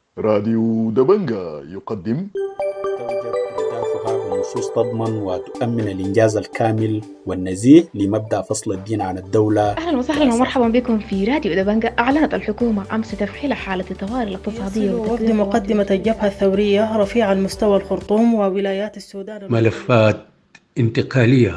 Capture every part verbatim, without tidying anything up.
راديو دبنجا يقدم. توجب أهدافها بنصوص تضمن وتؤمن الإنجاز الكامل والنزيه لمبدأ فصل الدين عن الدولة. أهلا وسهلا ومرحبا بكم في راديو دبنجا. أعلنت الحكومة أمس تفعيل حالة الطوارئ الاقتصادية وفد مقدمة الجبهة الثورية رفيع المستوى الخرطوم وولايات السودان ملفات انتقالية.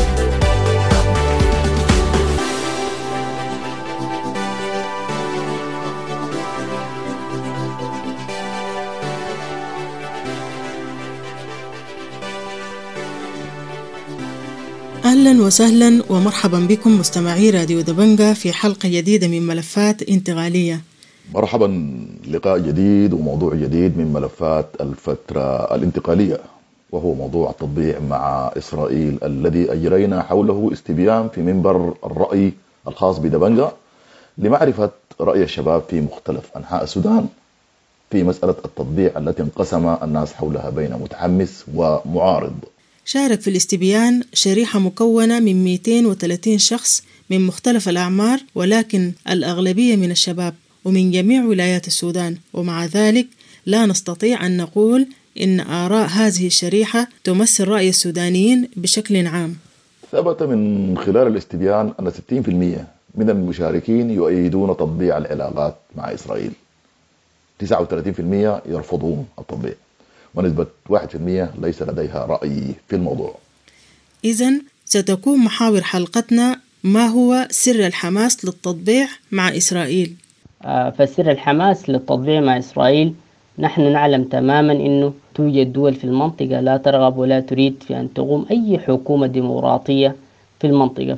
أهلا وسهلا ومرحبا بكم مستمعي راديو دبنجا في حلقة جديدة من ملفات انتقالية. مرحبا، لقاء جديد وموضوع جديد من ملفات الفترة الانتقالية، وهو موضوع التطبيع مع إسرائيل الذي أجرينا حوله استبيان في منبر الرأي الخاص بدبنجا لمعرفة رأي الشباب في مختلف أنحاء السودان في مسألة التطبيع التي انقسم الناس حولها بين متحمس ومعارض. شارك في الاستبيان شريحة مكونة من مئتين وثلاثين شخص من مختلف الأعمار، ولكن الأغلبية من الشباب ومن جميع ولايات السودان، ومع ذلك لا نستطيع أن نقول إن آراء هذه الشريحة تمثل رأي السودانيين بشكل عام. ثبت من خلال الاستبيان أن ستين بالمئة من المشاركين يؤيدون تطبيع العلاقات مع إسرائيل، تسعة وثلاثين بالمئة يرفضون التطبيع، ونسبة واحد بالمئة ليس لديها رأي في الموضوع. إذن ستكون محاور حلقتنا ما هو سر الحماس للتطبيع مع إسرائيل؟ فسر الحماس للتطبيع مع إسرائيل، نحن نعلم تماما أنه توجد دول في المنطقة لا ترغب ولا تريد في أن تقوم أي حكومة ديمقراطية في المنطقة.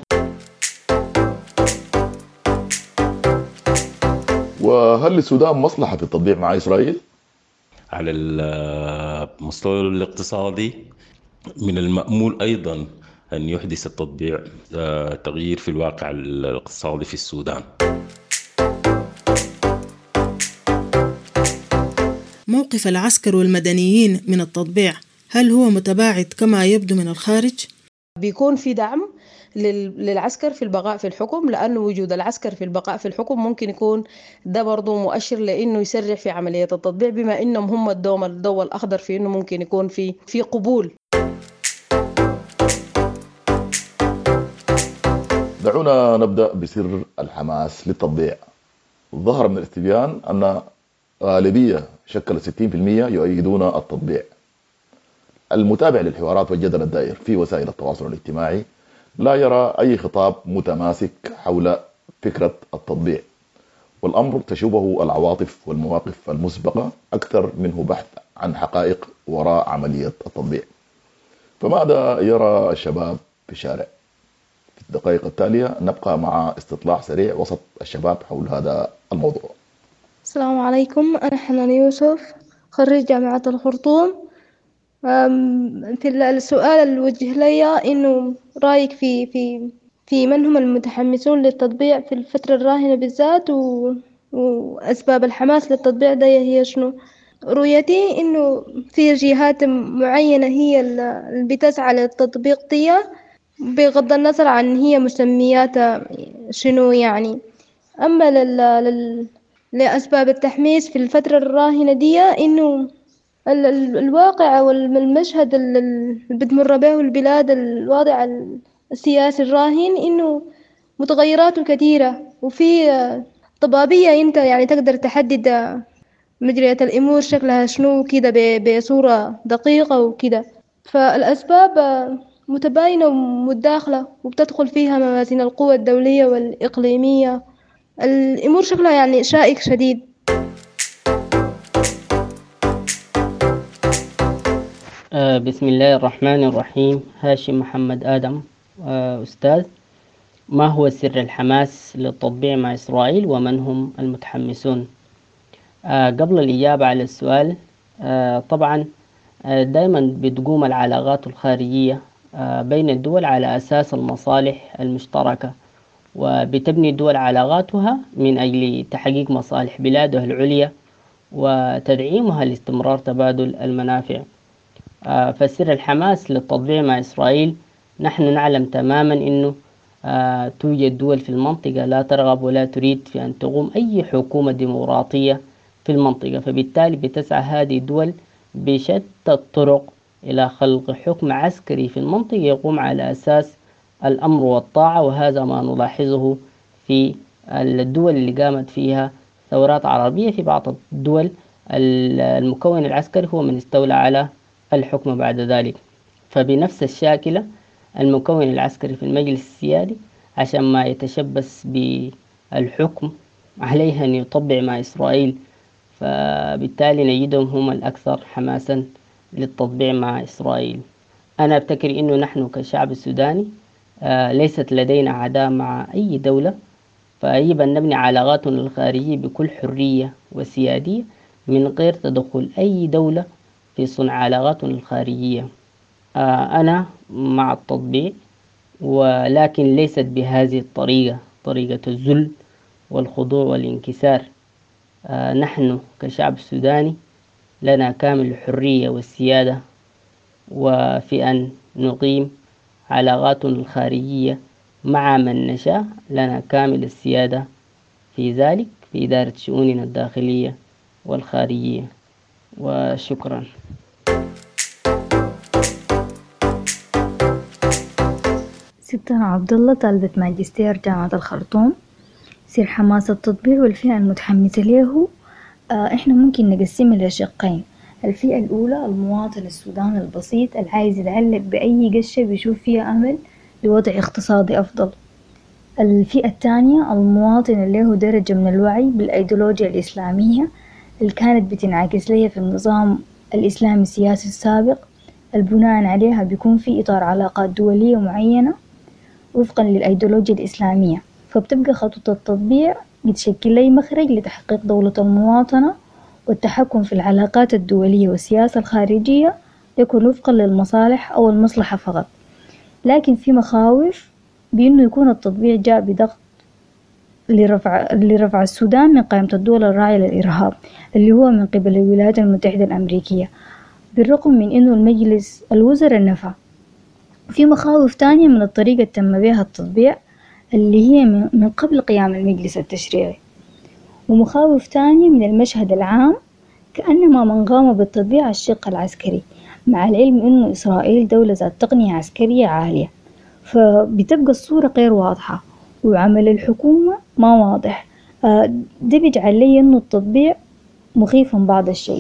وهل للسودان مصلحة في التطبيع مع إسرائيل؟ على المستوى الاقتصادي من المأمول أيضا أن يحدث التطبيع تغيير في الواقع الاقتصادي في السودان. موقف العسكر والمدنيين من التطبيع هل هو متباعد كما يبدو من الخارج؟ بيكون في دعم للعسكر في البقاء في الحكم، لأنه وجود العسكر في البقاء في الحكم ممكن يكون ده برضو مؤشر لأنه يسرع في عملية التطبيع، بما إنهم هم الدوم الضوء الأخضر في إنه ممكن يكون في في قبول. دعونا نبدأ بسر الحماس للتطبيع. ظهر من الاستبيان أن غالبية شكل ستين بالمئة يؤيدون التطبيع. المتابع للحوارات والجدل الدائر في وسائل التواصل الاجتماعي لا يرى أي خطاب متماسك حول فكرة التطبيع، والأمر تشوبه العواطف والمواقف المسبقة أكثر منه بحث عن حقائق وراء عملية التطبيع. فماذا يرى الشباب في الشارع؟ في الدقائق التالية نبقى مع استطلاع سريع وسط الشباب حول هذا الموضوع. السلام عليكم، أنا حنان يوسف، خريج جامعة الخرطوم. في السؤال الوجه لي إنه رأيك في في في من هم المتحمسون للتطبيع في الفترة الراهنة بالذات، و... وأسباب الحماس للتطبيع ده هي شنو؟ رؤيتي إنه في جهات معينة هي اللي بتسعى للتطبيق دي بغض النظر عن هي مسمياتها شنو يعني. أما لل... لل... لأسباب التحميس في الفترة الراهنة دي إنه ال... ال... الواقع والمشهد اللي بتمر به البلاد، الوضع السياسي الراهن إنه متغيراته كثيرة، وفي طبابية أنت يعني تقدر تحدد مجريات الأمور شكلها شنو كده بصورة دقيقة وكده. فالأسباب متباينة ومتداخلة وبتدخل فيها موازين القوى الدولية والإقليمية. الأمور شكلها يعني شائك شديد. بسم الله الرحمن الرحيم. هاشم محمد آدم، أستاذ. ما هو سر الحماس للتطبيع مع إسرائيل ومن هم المتحمسون؟ قبل الإجابة على السؤال، طبعا دائما بتقوم العلاقات الخارجية بين الدول على أساس المصالح المشتركة، وبتبني الدول علاقاتها من أجل تحقيق مصالح بلادها العليا وتدعيمها لاستمرار تبادل المنافع. فسر الحماس للتطبيع مع إسرائيل، نحن نعلم تماما أنه توجد دول في المنطقة لا ترغب ولا تريد في أن تقوم أي حكومة ديمقراطية في المنطقة. فبالتالي بتسعى هذه الدول بشتى الطرق إلى خلق حكم عسكري في المنطقة يقوم على أساس الأمر والطاعة، وهذا ما نلاحظه في الدول اللي قامت فيها ثورات عربية. في بعض الدول المكون العسكري هو من استولى على الحكم بعد ذلك. فبنفس الشاكلة المكون العسكري في المجلس السيادي عشان ما يتشبث بالحكم عليه أن يطبع مع إسرائيل، فبالتالي نجدهم هم الأكثر حماسا للتطبيع مع إسرائيل. أنا أفتكر أنه نحن كشعب السوداني آه ليست لدينا عداء مع أي دولة، فيجب أن نبني علاقاتنا الخارجية بكل حرية وسيادية من غير تدخل أي دولة في صنع علاقاتنا الخارجية. آه أنا مع التطبيع، ولكن ليست بهذه الطريقة، طريقة الذل والخضوع والانكسار. آه نحن كشعب السوداني لنا كامل الحرية والسيادة، وفي أن نقيم علاقاتنا الخارجية مع من نشاء لنا كامل السيادة في ذلك في إدارة شؤوننا الداخلية والخارجية. وشكرا. ستنا عبد الله، طالبة ماجستير جامعة الخرطوم. سر حماس التطبيع والفئة المتحمسة له. آه إحنا ممكن نقسمها لشقين. الفئة الأولى المواطن السوداني البسيط العايز يتعلق بأي قشة بيشوف فيها أمل لوضع اقتصادي أفضل. الفئة الثانية المواطن اللي له درجة من الوعي بالأيديولوجيا الإسلامية اللي كانت بتنعكس لها في النظام الإسلامي السياسي السابق، البناء عليها بيكون في إطار علاقات دولية معينة وفقا للأيديولوجيا الإسلامية. فبتبقى خطوة التطبيع يتشكل لي مخرج لتحقيق دولة المواطنة والتحكم في العلاقات الدولية والسياسة الخارجية يكون وفقا للمصالح أو المصلحة فقط. لكن في مخاوف بأنه يكون التطبيع جاء بضغط لرفع, لرفع السودان من قائمة الدول الراعية للإرهاب اللي هو من قبل الولايات المتحدة الأمريكية، بالرغم من أنه المجلس الوزراء نفى. في مخاوف تانية من الطريقة تم بها التطبيع اللي هي من قبل قيام المجلس التشريعي، ومخاوف تانية من المشهد العام كأنما من قام بالتطبيع الشق العسكري، مع العلم أنه إسرائيل دولة ذات تقنية عسكرية عالية. فبتبقى الصورة غير واضحة وعمل الحكومة ما واضح. ده بيجعل لي أنه التطبيع مخيف بعض الشيء.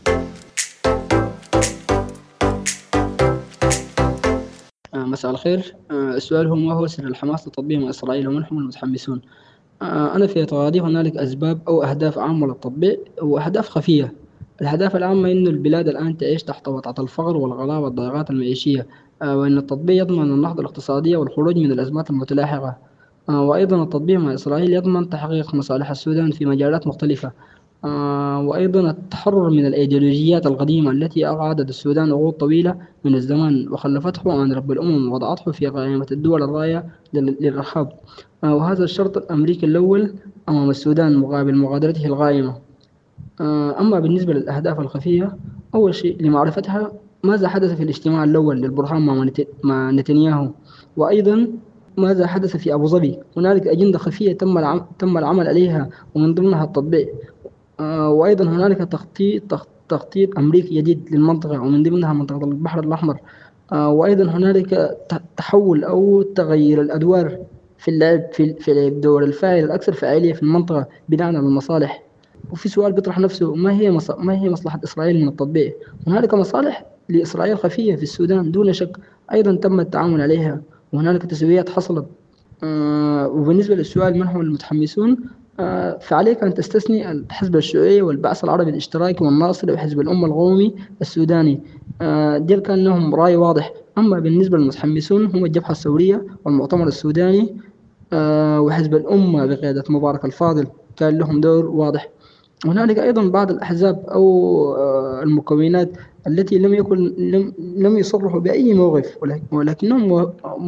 مساء الخير. السؤال هو ما هو سر الحماس للتطبيع مع إسرائيل ومن هم المتحمسون؟ أنا في اعتقادي هنالك أسباب أو أهداف عامة للتطبيع وأهداف خفية. الأهداف العامة إنه البلاد الآن تعيش تحت وطأة الفقر والغلاء والضائقات المعيشية، وإن التطبيع يضمن النهضة الاقتصادية والخروج من الأزمات المتلاحقة، وأيضا التطبيع مع إسرائيل يضمن تحقيق مصالح السودان في مجالات مختلفة، وأيضا التحرر من الأيديولوجيات القديمة التي أقعدت السودان عقود طويلة من الزمان وخلفته عن رب الأمم ووضعته في قائمة الدول الراية للإرهاب، وهذا الشرط الأمريكي الأول أمام السودان مقابل مغادرته القائمة. أما بالنسبة للأهداف الخفية، أول شيء لمعرفتها ماذا حدث في الاجتماع الأول للبرهان مع نتنياهو، وأيضا ماذا حدث في أبو ظبي. هنالك أجندة خفية تم العمل, تم العمل عليها ومن ضمنها التطبيع، وأيضا هنالك تخطيط تخطيط أمريكي جديد للمنطقة ومن ضمنها منطقة البحر الأحمر، وأيضا هنالك تحول أو تغير الأدوار في اللعب في في الدور الفاعل الأكثر فعالية في المنطقة بناء على المصالح. وفي سؤال بيطرح نفسه، ما هي مص... ما هي مصلحة إسرائيل من التطبيع؟ هنالك مصالح لإسرائيل خفية في السودان دون شك أيضا تم التعامل عليها، وهنالك تسويات حصلت. آه وبالنسبة للسؤال من هم المتحمسون، آه فعليك أن تستثني الحزب الشيوعي والبعث العربي الاشتراكي والناصري وحزب الأمة القومي السوداني، آه ديل كان لهم رأي واضح. أما بالنسبة للمتحمسون هم الجبهة الثورية والمؤتمر السوداني آه وحزب الأمة بقيادة مبارك الفاضل كان لهم دور واضح. هنالك أيضا بعض الأحزاب أو المكونات التي لم يكن لم, لم يصرحوا بأي موقف، ولكنهم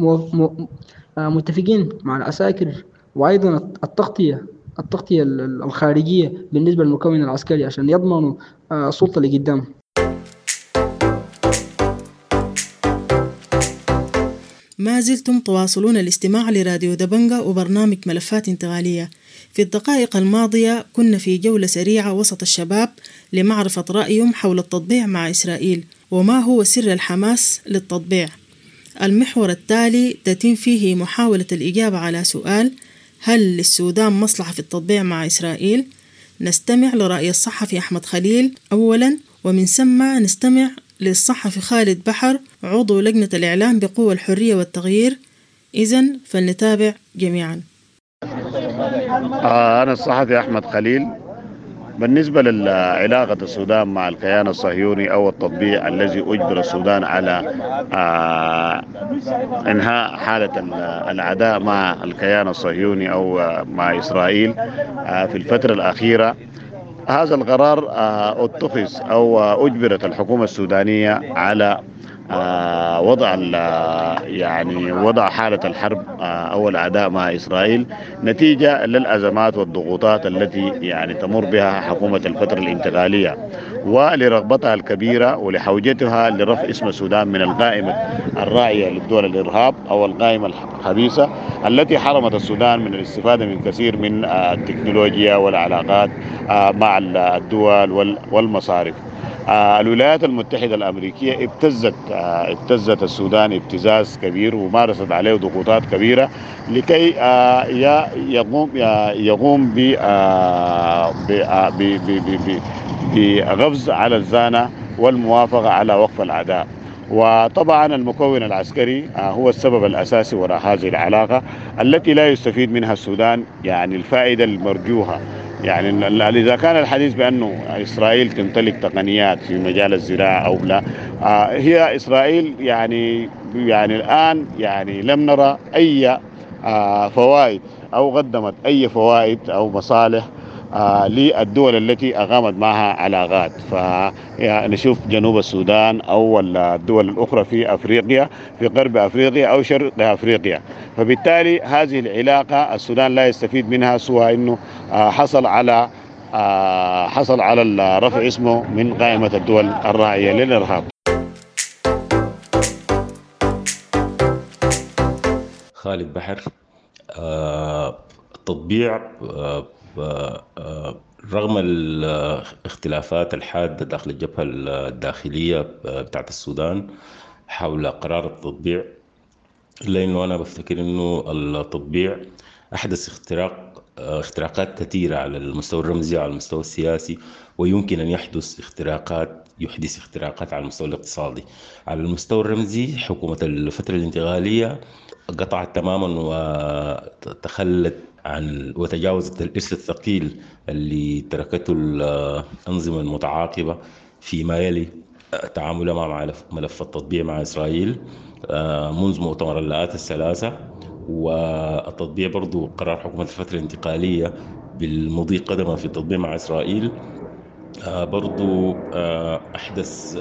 متفقين مع العساكر، وأيضا التغطية التغطية الخارجية بالنسبة للمكون العسكري عشان يضمنوا سلطة لقدام. ما زلتم تواصلون الاستماع لراديو دبنجة وبرنامج ملفات انتقالية. في الدقائق الماضية كنا في جولة سريعة وسط الشباب لمعرفة رأيهم حول التطبيع مع إسرائيل وما هو سر الحماس للتطبيع. المحور التالي تتم فيه محاولة الإجابة على سؤال: هل للسودان مصلحة في التطبيع مع إسرائيل؟ نستمع لرأي الصحفي أحمد خليل أولا، ومن ثم نستمع للصحفي خالد بحر عضو لجنة الإعلام بقوى الحرية والتغيير. إذن فلنتابع جميعا. أنا الصحفي أحمد خليل. بالنسبة لعلاقة السودان مع الكيان الصهيوني أو التطبيع الذي أجبر السودان على إنهاء حالة العداء مع الكيان الصهيوني أو مع إسرائيل في الفترة الأخيرة، هذا القرار اتخذ أو أجبرت الحكومة السودانية على وضع يعني وضع حالة الحرب أو العداء مع إسرائيل نتيجة للأزمات والضغوطات التي يعني تمر بها حكومة الفترة الانتقالية، ولرغبتها الكبيرة ولحوجتها لرفع اسم السودان من القائمة الراعية للدول الإرهاب أو القائمة الخبيثة التي حرمت السودان من الاستفادة من كثير من التكنولوجيا والعلاقات مع الدول والمصارف. آه الولايات المتحدة الأمريكية ابتزت آه ابتزت السودان ابتزاز كبير ومارست عليه ضغوطات كبيرة لكي آه يقوم يقوم بغفز على الزانة والموافقة على وقف الأعداء. وطبعا المكون العسكري هو السبب الأساسي وراء هذه العلاقة التي لا يستفيد منها السودان يعني الفائدة المرجوها. يعني إذا كان الحديث بأنه إسرائيل تمتلك تقنيات في مجال الزراعة أو لا، هي إسرائيل يعني يعني الآن يعني لم نرى أي فوائد أو قدمت أي فوائد أو مصالح آه للدول التي أقامت معها علاقات. فنشوف جنوب السودان أو الدول الأخرى في أفريقيا، في غرب أفريقيا أو شرق أفريقيا، فبالتالي هذه العلاقة السودان لا يستفيد منها سوى أنه آه حصل على آه حصل على رفع اسمه من قائمة الدول الراعية للإرهاب. خالد بحر. آه التطبيع آه رغم الاختلافات الحادة داخل الجبهة الداخلية بتاعت السودان حول قرار التطبيع، إلا أنه أنا بفتكر أنه التطبيع أحدث اختراق اختراقات كثيرة على المستوى الرمزي وعلى المستوى السياسي، ويمكن أن يحدث اختراقات يحدث اختراقات على المستوى الاقتصادي. على المستوى الرمزي حكومة الفترة الانتقالية قطعت تماما وتخلت عن وتجاوزت الإرث الثقيل اللي تركته الأنظمة المتعاقبة فيما يلي تعاملها مع ملف التطبيع مع إسرائيل منذ مؤتمر اللاءات الثلاثة، والتطبيع برضو قرار حكومة الفترة الانتقالية بالمضي قدما في التطبيع مع إسرائيل برضو أحدث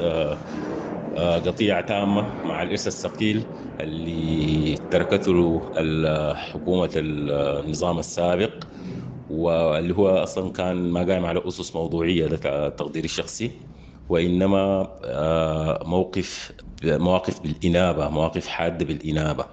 قطيعة تامة مع الإرث الثقيل اللي تركته حكومة النظام السابق، واللي هو أصلا كان ما قائم على أسس موضوعية للتقدير الشخصي، وإنما موقف مواقف بالإنابة مواقف حادة بالإنابة.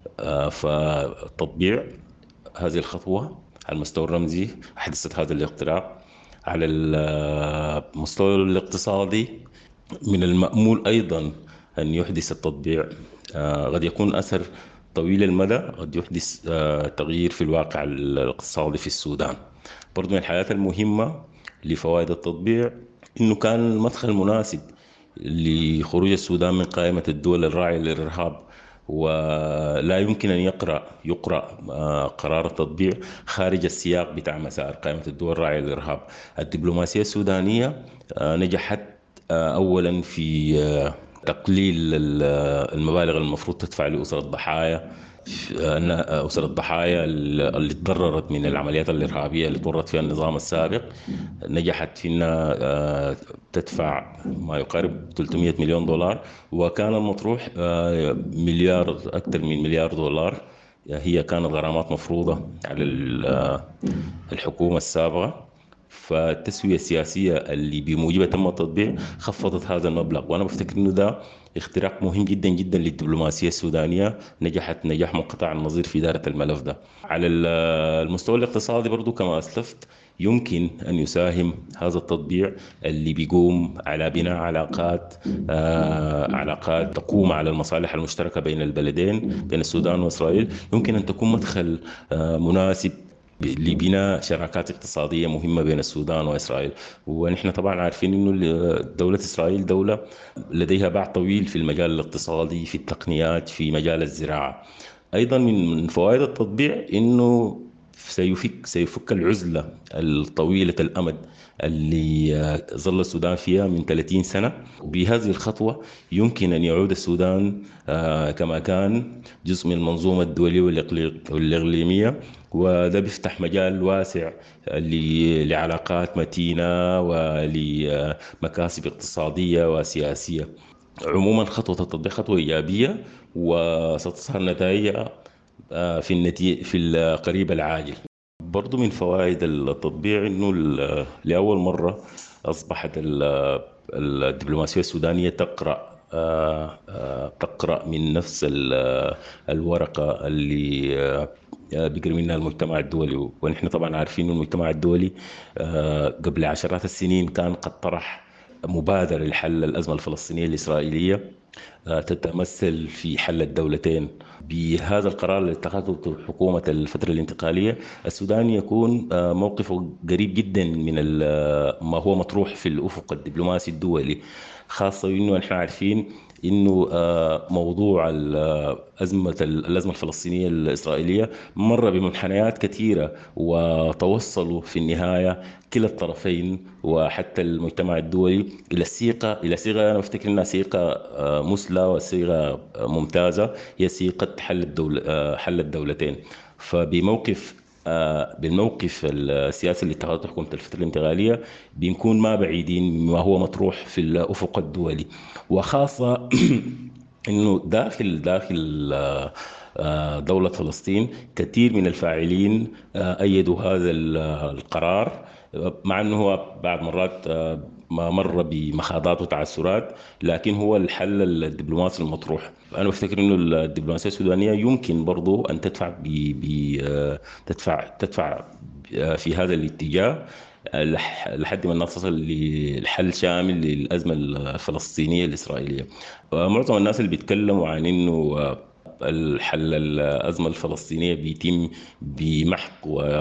فالتطبيع هذه الخطوة على المستوى الرمزي أحدثت هذا الاختراق. على المستوى الاقتصادي من المأمول أيضا أن يحدث التطبيع قد يكون أثر طويل المدى، قد يحدث تغيير في الواقع الاقتصادي في السودان. برضو من الحاجات المهمة لفوائد التطبيع إنه كان المدخل مناسب لخروج السودان من قائمة الدول الراعية للإرهاب، ولا يمكن أن يقرأ يقرأ قرار التطبيع خارج السياق بتاع مسار قائمة الدول الراعية للإرهاب. الدبلوماسية السودانية نجحت أولا في تقليل المبالغ المفروض تدفع لأسر الضحايا أسر الضحايا اللي تضررت من العمليات الإرهابية اللي تورط فيها النظام السابق. نجحت في أنها تدفع ما يقارب ثلاثمئة مليون دولار، وكان المطروح مليار أكثر من مليار دولار هي كانت غرامات مفروضة على الحكومة السابقة. فالتسوية السياسية اللي بموجبها تم التطبيع خفضت هذا المبلغ. وأنا بفتكر إنه ده اختراق مهم جدا جدا للدبلوماسية السودانية، نجحت نجاح منقطع النظير في إدارة الملف ده. على المستوى الاقتصادي برضو كما أسلفت، يمكن أن يساهم هذا التطبيع اللي بيقوم على بناء علاقات آه علاقات تقوم على المصالح المشتركة بين البلدين، بين السودان وإسرائيل، يمكن أن تكون مدخل آه مناسب لبناء شراكات اقتصادية مهمة بين السودان وإسرائيل. ونحن طبعا عارفين أنه دولة إسرائيل دولة لديها باع طويل في المجال الاقتصادي، في التقنيات، في مجال الزراعة. أيضا من فوائد التطبيع أنه سيفك سيفك العزلة الطويلة الأمد اللي ظل السودان فيها من ثلاثين سنة. وبهذه الخطوة يمكن أن يعود السودان كما كان جزء من المنظومة الدولية والإقليمية، وده بيفتح مجال واسع لعلاقات متينة ولمكاسب اقتصادية وسياسية. عموما خطوة التطبيق خطوة إيجابية وستظهر نتائجها في النتيجة في القريب العاجل. برضو من فوائد التطبيع أنه لأول مرة أصبحت الدبلوماسية السودانية تقرأ تقرأ من نفس الورقة اللي بيقرأ منها المجتمع الدولي. ونحن طبعا عارفين أن المجتمع الدولي قبل عشرات السنين كان قد طرح مبادرة لحل الأزمة الفلسطينية الإسرائيلية تتمثل في حل الدولتين. بهذا القرار اللي اتخذته حكومة الفترة الانتقالية، السودان يكون موقفه قريب جدا من ما هو مطروح في الأفق الدبلوماسي الدولي، خاصة إنه نحن عارفين إنه موضوع الأزمة الأزمة الفلسطينية الإسرائيلية مر بمنحنيات كثيرة، وتوصلوا في النهاية كلا الطرفين وحتى المجتمع الدولي إلى الصيغة إلى صيغة أنا أفتكر إنها صيغة مثلى وصيغة ممتازة، هي صيغة حل الدولة حل الدولتين. فبموقف بالموقف السياسي اللي اتخذته حكومة الفترة الانتقالية بنكون ما بعيدين مما هو مطروح في الأفق الدولي، وخاصة إنه داخل داخل دولة فلسطين كثير من الفاعلين أيدوا هذا القرار، مع أنه هو بعض مرات ما مر بمخاضات وتعثرات، لكن هو الحل الدبلوماسي المطروح. أنا بفتكر إنه الدبلوماسية السودانية يمكن برضو أن تدفع ب تدفع تدفع في هذا الاتجاه لحد ما نصل للحل شامل للأزمة الفلسطينية الإسرائيلية. معظم الناس اللي بيتكلموا عن إنه الحل الأزمة الفلسطينية بيتم بمحق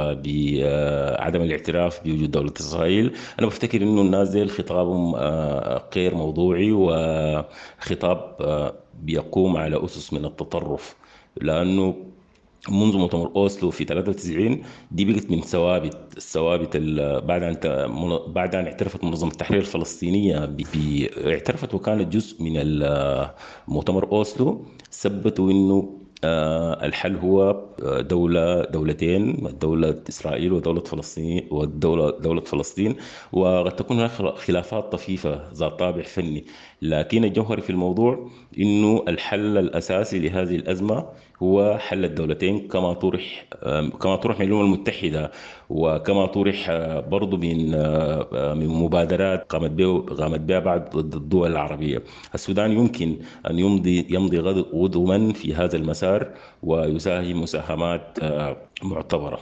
وبعدم الاعتراف بوجود دولة إسرائيل، أنا بفتكر إنه الناس دي خطابهم غير موضوعي وخطاب بيقوم على أسس من التطرف، لأنه منذ مؤتمر أوسلو في ثلاثة وتسعين دي بقت من ثوابت الثوابت بعد أن بعد أن اعترفت منظمة التحرير الفلسطينية اعترفت وكانت جزء من مؤتمر أوسلو، ثبتوا إنه الحل هو دولة دولتين، دولة إسرائيل ودولة فلسطين والدولة دولة فلسطين، وقد تكون هناك خلافات طفيفة ذات طابع فني، لكن الجوهري في الموضوع إنه الحل الأساسي لهذه الأزمة هو حل الدولتين كما طرح كما طرح من الأمم المتحدة، وكما طرح برضو من من مبادرات قامت بها قامت بها بعض الدول العربية. السودان يمكن أن يمضي يمضي غدوا في هذا المسار ويساهم مساهمات معتبرة.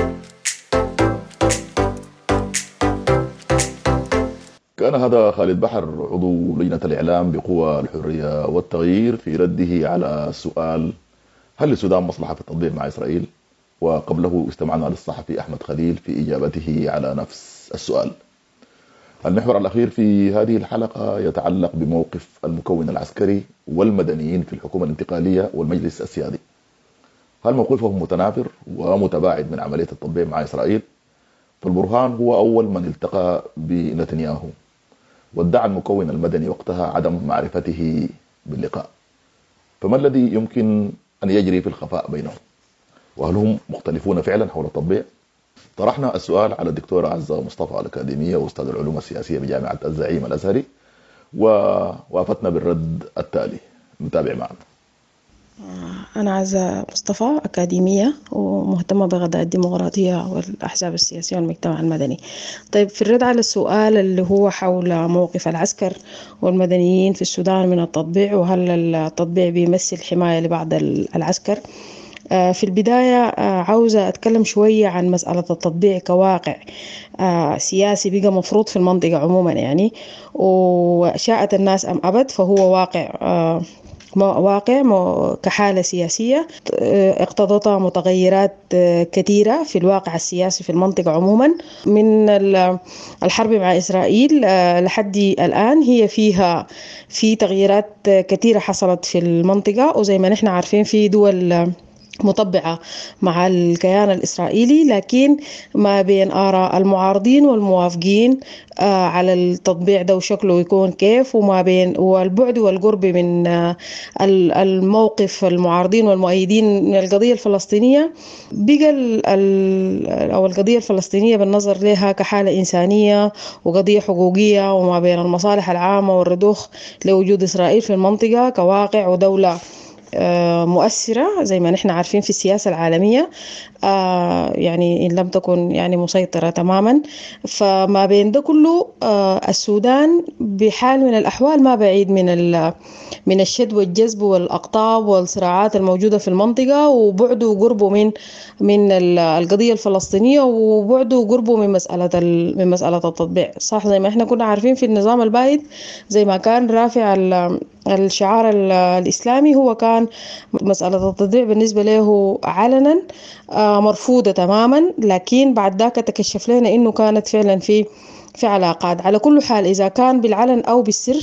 كان هذا خالد بحر عضو لجنة الإعلام بقوى الحرية والتغيير في رده على سؤال هل للسودان مصلحة في التطبيع مع إسرائيل؟ وقبله استمعنا للصحفي أحمد خليل في إجابته على نفس السؤال. المحور الأخير في هذه الحلقة يتعلق بموقف المكون العسكري والمدنيين في الحكومة الانتقالية والمجلس السيادي. هل موقفهم متنافر ومتباعد من عملية التطبيع مع إسرائيل؟ فالبرهان هو أول من التقى بنتنياهو، وادعى المكون المدني وقتها عدم معرفته باللقاء. فما الذي يمكن أن يجري في الخفاء بينهم؟ وهل هم مختلفون فعلا حول التطبيع؟ طرحنا السؤال على الدكتورة عزة مصطفى الأكاديمية وأستاذ العلوم السياسية بجامعة الزعيم الأزهري، ووافقنا بالرد التالي. نتابع معنا. أنا عزة مصطفى، أكاديمية ومهتمة بقضايا الديمقراطية والأحزاب السياسية والمجتمع المدني. طيب، في الرد على السؤال اللي هو حول موقف العسكر والمدنيين في السودان من التطبيع، وهل التطبيع بيمثل حماية لبعض العسكر؟ في البداية عاوزة أتكلم شوية عن مسألة التطبيع كواقع سياسي بقى مفروض في المنطقة عموما يعني، وشاءت الناس أم أبت فهو واقع واقع كحالة سياسية اقتضتها متغيرات كثيرة في الواقع السياسي في المنطقة عموما. من الحرب مع إسرائيل لحد الآن هي فيها في تغييرات كثيرة حصلت في المنطقة، وزي ما نحن عارفين في دول مطبعة مع الكيان الإسرائيلي، لكن ما بين آراء المعارضين والموافقين آه على التطبيع ده وشكله يكون كيف، وما بين والبعد والقرب من آه الموقف المعارضين والمؤيدين من القضية الفلسطينية، بقى أو القضية الفلسطينية بالنظر لها كحالة إنسانية وقضية حقوقية، وما بين المصالح العامة والرضوخ لوجود إسرائيل في المنطقة كواقع ودولة مؤثرة زي ما نحن عارفين في السياسة العالمية، يعني إن لم تكن يعني مسيطرة تماما. فما بين ده كله السودان بحال من الأحوال ما بعيد من من الشد والجذب والأقطاب والصراعات الموجودة في المنطقة، وبعده وقربه من من القضية الفلسطينية، وبعده وقربه من مسألة من مسألة التطبيع. صح، زي ما احنا كنا عارفين في النظام البائد زي ما كان رافع الشعار الإسلامي، هو كان مسألة التطبيع بالنسبة له علنا مرفوضة تماما، لكن بعد ذاك تكشف لنا إنه كانت فعلا في في علاقات. على كل حال إذا كان بالعلن أو بالسر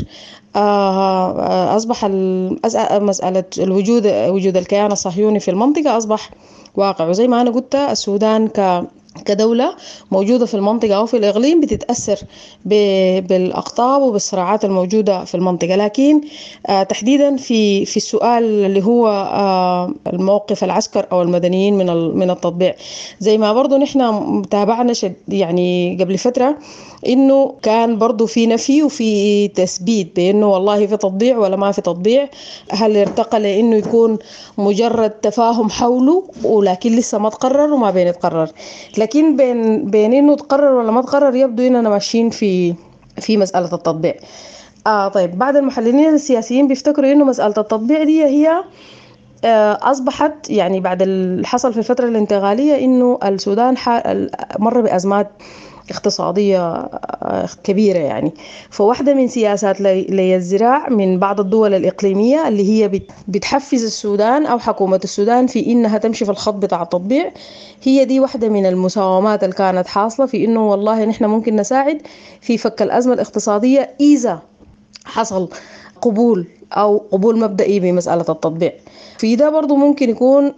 أصبح مسألة الوجود وجود الكيان الصهيوني في المنطقة أصبح واقع. وزي ما أنا قلت السودان ك كدولة موجودة في المنطقة أو في الإقليم بتتأثر بالأقطاب وبالصراعات الموجودة في المنطقة، لكن تحديدا في في السؤال اللي هو الموقف العسكر أو المدنيين من من التطبيع، زي ما برضو نحن تابعنا يعني قبل فترة إنه كان برضو في نفي وفي تثبيت بأنه والله في تطبيع ولا ما في تطبيع، هل ارتقى لأنه يكون مجرد تفاهم حوله ولكن لسه ما تقرر وما بين يتقرر. لكن بين بين انه تقرر ولا ما تقرر يبدو اننا ماشيين في في مساله التطبيع. اه طيب، بعض المحللين السياسيين بيفتكروا انه مساله التطبيع دي هي آه اصبحت يعني بعد اللي حصل في الفتره الانتقاليه انه السودان مر بازمات اقتصادية كبيرة يعني، فواحدة من سياسات لي الزراع من بعض الدول الإقليمية اللي هي بتحفز السودان أو حكومة السودان في إنها تمشي في الخط بتاع التطبيع، هي دي واحدة من المساومات اللي كانت حاصلة في إنه والله نحن ممكن نساعد في فك الأزمة الاقتصادية إذا حصل قبول أو قبول مبدئي بمسألة التطبيع. في ده برضو ممكن يكون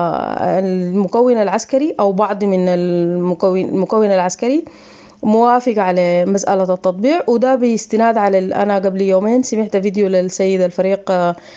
المكون العسكري أو بعض من المكون, المكون العسكري موافق على مسألة التطبيع، وده باستناد على أنا قبل يومين سمعت فيديو للسيد الفريق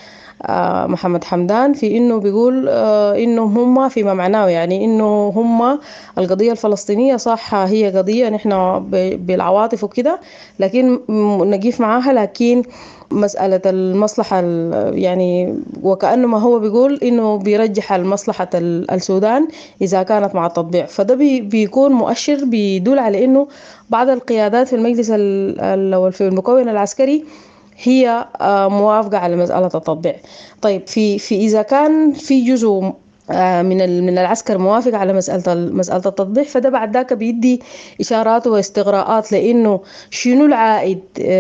محمد حمدان في إنه بيقول إنه هم فيما معناه يعني إنه هم القضية الفلسطينية صح هي قضية نحن بالعواطف وكده لكن نقيف معاها، لكن مسألة المصلحة يعني وكأنه ما هو بيقول إنه بيرجح المصلحة السودان إذا كانت مع التطبيع. فده بيكون مؤشر بيدل على إنه بعض القيادات في المجلس أو في المكون العسكري هي موافقة على مسألة التطبيع. طيب في في إذا كان في جزء من من العسكر موافق على مسألة مسألة التطبيع، فده بعد ذاك بيدي إشارات واستغراءات لأنه شنو العائد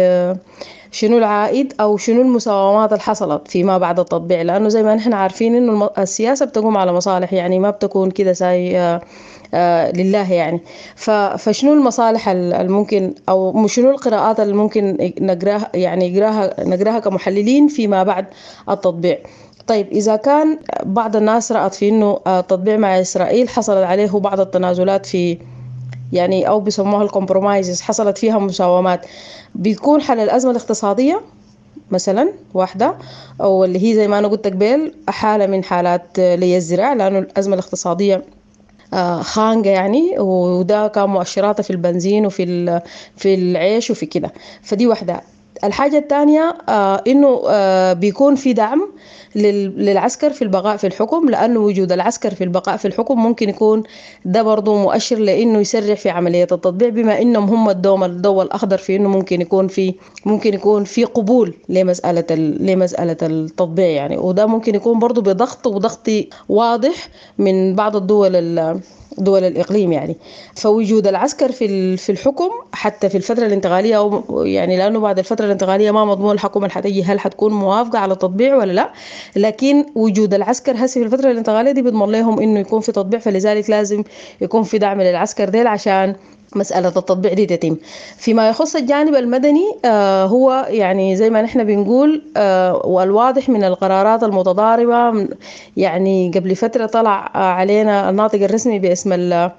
شنو العائد أو شنو المساومات اللي حصلت فيما بعد التطبيع، لأنه زي ما نحن عارفين إنه السياسة بتقوم على مصالح يعني ما بتكون كده ساي آه لله يعني. فشنو المصالح الممكن أو شنو القراءات اللي ممكن نقراها يعني نقراها نقراها كمحللين فيما بعد التطبيع. طيب إذا كان بعض الناس رأت في إنه التطبيع مع إسرائيل حصلت عليه بعض التنازلات في يعني أو بيسموها الكومبرومايزز حصلت فيها مساومات، بيكون حل الأزمة الاقتصادية مثلا واحدة، أو اللي هي زي ما أنا قلت قبل حالة من حالات لي الزراع، لأنه الأزمة الاقتصادية خانقة يعني، وده كان مؤشراته في البنزين وفي في العيش وفي كده، فدي واحدة. الحاجة الثانية آه إنه آه بيكون في دعم للعسكر في البقاء في الحكم، لأنه وجود العسكر في البقاء في الحكم ممكن يكون ده برضو مؤشر لأنه يسرع في عملية التطبيع، بما إنهم هم الدوم الضوء الأخضر في إنه ممكن يكون في ممكن يكون في قبول لمسألة لمسألة التطبيع يعني. وده ممكن يكون برضو بضغط وضغط واضح من بعض الدول دول الإقليم يعني. فوجود العسكر في في الحكم حتى في الفترة الانتقالية، أو يعني لأنه بعد الفترة الانتقالية ما مضمون الحكومة اللي حتجي هل حتكون موافقة على التطبيع ولا لا، لكن وجود العسكر هسه في الفترة الانتقالية دي بيضمن لهم إنه يكون في تطبيع، فلذلك لازم يكون في دعم للعسكر ديل عشان مسألة التطبيع دي تتم. فيما يخص الجانب المدني آه هو يعني زي ما نحن بنقول آه والواضح من القرارات المتضاربة، يعني قبل فترة طلع علينا الناطق الرسمي باسم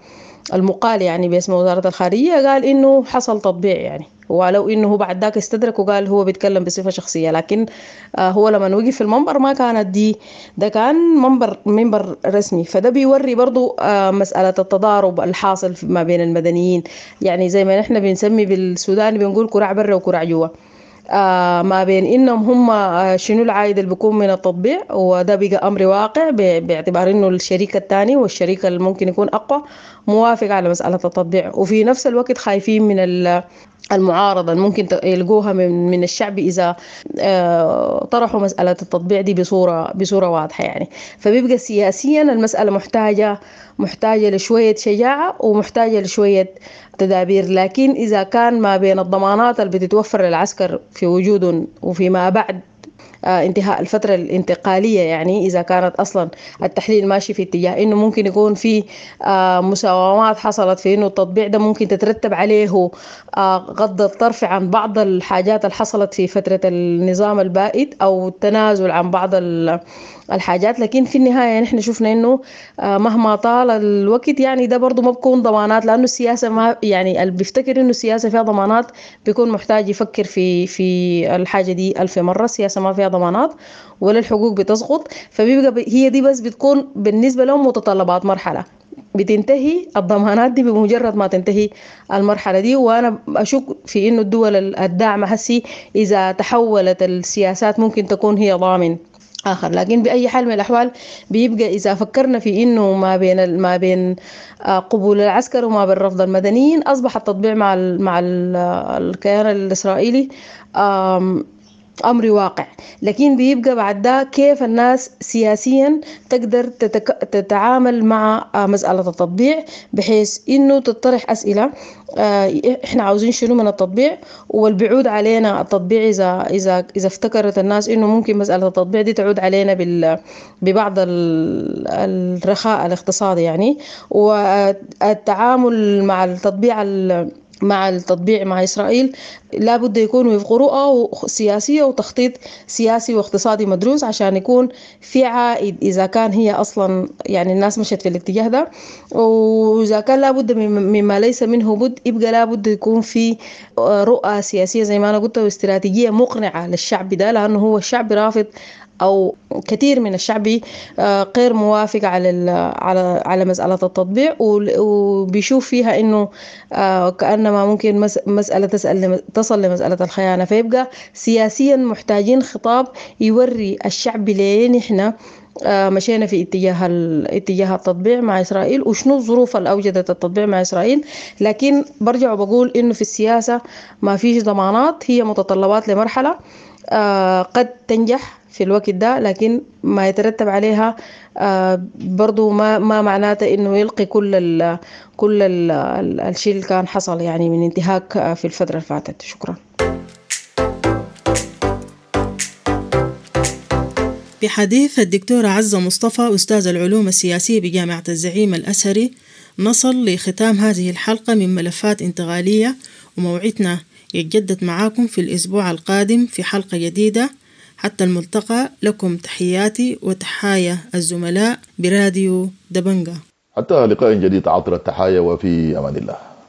المقال يعني باسم وزارة الخارجية قال إنه حصل تطبيع يعني، ولو إنه بعد ذاك استدرك وقال هو بيتكلم بصفة شخصية، لكن آه هو لما وقف في المنبر ما كانت دي، ده كان منبر منبر رسمي. فده بيوري برضو آه مسألة التضارب الحاصل ما بين المدنيين، يعني زي ما نحن بنسمي بالسودان بنقول كراع برا وكراع جوا، آه ما بين إنهم هم آه شنو العائد اللي بيكون من التطبيع، وده بقى أمر واقع باعتبار إنه الشريك الثاني والشريك اللي ممكن يكون أقوى موافق على مسألة التطبيع، وفي نفس الوقت خايفين من المعارضة ممكن يلقوها من من الشعب إذا طرحوا مسألة التطبيع دي بصورة بصورة واضحة يعني. فبيبقى سياسيا المسألة محتاجة محتاجة لشوية شجاعة ومحتاجة لشوية تدابير، لكن إذا كان ما بين الضمانات اللي بتتوفر للعسكر في وجودهم وفيما بعد آه انتهاء الفترة الانتقالية، يعني إذا كانت أصلا التحليل ماشي في اتجاه إنه ممكن يكون في آه مساومات حصلت في إنه التطبيع ده ممكن تترتب عليه آه غض الطرف عن بعض الحاجات اللي حصلت في فترة النظام البائد أو التنازل عن بعض الحاجات، لكن في النهاية نحن شفنا إنه آه مهما طال الوقت يعني ده برضو ما بكون ضمانات، لأنه السياسة ما يعني اللي بيفتكر إنه السياسة فيها ضمانات بيكون محتاج يفكر في في الحاجة دي ألف مرة. السياسة ما فيها ضمانات ولا الحقوق بتسقط، فبيبقى هي دي بس بتكون بالنسبة لهم متطلبات مرحلة بتنتهي الضمانات دي بمجرد ما تنتهي المرحلة دي. وأنا أشك في إنه الدول الداعمة هسي إذا تحولت السياسات ممكن تكون هي ضامن آخر، لكن بأي حال من الأحوال بيبقى إذا فكرنا في إنه ما بين ما بين قبول العسكر وما بين رفض المدنيين أصبح التطبيع مع ال مع ال الكيان الإسرائيلي أمر واقع، لكن بيبقى بعد ده كيف الناس سياسيا تقدر تتك... تتعامل مع مسألة التطبيع بحيث إنه تطرح أسئلة إحنا عاوزين شنو من التطبيع، والبعود علينا التطبيع إذا إذا إذا افتكرت الناس إنه ممكن مسألة التطبيع دي تعود علينا بال ببعض الرخاء الاقتصادي يعني. والتعامل مع التطبيع مع التطبيع مع إسرائيل لا بد يكون وفق رؤى سياسية وتخطيط سياسي واقتصادي مدروس عشان يكون في عائد إذا كان هي أصلا يعني الناس مشت في الاتجاه ده، وإذا كان لا بد مما ليس منه بد يبقى لا بد يكون في رؤى سياسية زي ما أنا قلت واستراتيجية مقنعة للشعب ده، لأنه هو الشعب رافض أو كثير من الشعب غير موافق على على على مسألة التطبيع، وبيشوف فيها إنه كأنما ممكن مسألة تسأل تصل لمسألة الخيانة. فيبقى سياسيا محتاجين خطاب يوري الشعب ليه إحنا مشينا في اتجاه اتجاه التطبيع مع إسرائيل وشنو الظروف اللي أوجدت التطبيع مع إسرائيل. لكن برجع وبقول إنه في السياسة ما فيش ضمانات، هي متطلبات لمرحلة قد تنجح في الوقت ده، لكن ما يترتب عليها برضو ما ما معناته إنه يلقي كل ال كل ال الشيء اللي كان حصل يعني من انتهاك في الفترة اللي فاتت. شكرا. بحديث الدكتورة عزة مصطفى أستاذ العلوم السياسية بجامعة الزعيم الأزهري نصل لختام هذه الحلقة من ملفات انتقالية، وموعدنا يتجدد معاكم في الأسبوع القادم في حلقة جديدة. حتى الملتقى، لكم تحياتي وتحايا الزملاء براديو دبنجة. حتى لقاء جديد، عطر التحايا وفي أمان الله.